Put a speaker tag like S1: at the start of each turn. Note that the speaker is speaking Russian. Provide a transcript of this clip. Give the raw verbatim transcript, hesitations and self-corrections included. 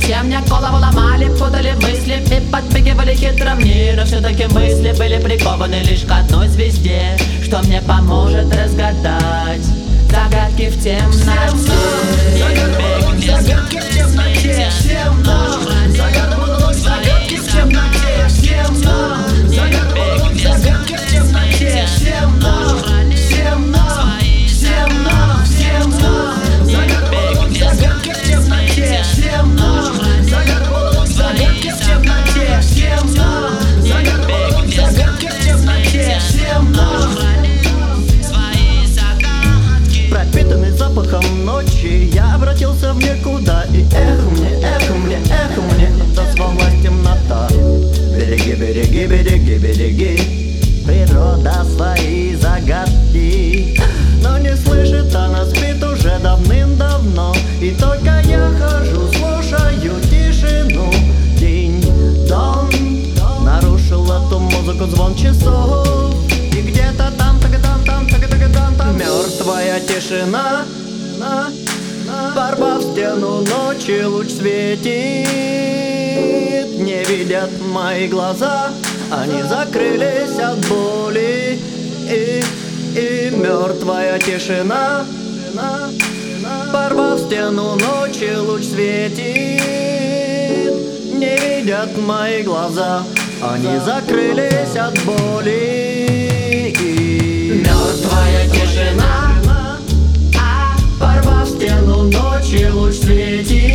S1: Зачем мне голову ломали, путали мысли и подпрыгивали хитро мне. Но все-таки мысли были прикованы лишь к одной звезде, что мне поможет разгадать загадки в темноте.
S2: Загадки в темноте, всем нам. Загадывал загадки в темноте, всем нам. Загадывал загадки в темноте, всем нам. Всем нам, всем нам, всем нам. Загадывал загадки в темноте, всем нам. Загадывал загадки в темноте, всем нам. Загадывал загадки в темноте, всем нам.
S3: Пропитанный запахом ночи, я обратился в никуда. И эх мне, эх мне, эх мне, отозвалась темнота. Береги, береги, береги, береги, природа свои загадки. Но не слышит она, спит уже давным-давно. И только я хожу, слушаю тишину. Динь-дон, нарушил эту музыку звон часов. И где-то там, так-там, там, так-так-там, там мертвая тишина. Порвав стену ночи, луч светит. Не видят мои глаза, они закрылись от боли. И, и мертвая тишина. Порвав стену ночи, луч светит. Не видят мои глаза, они закрылись от боли.
S1: Мертвая тишина, порвав стену ночи, луч светит.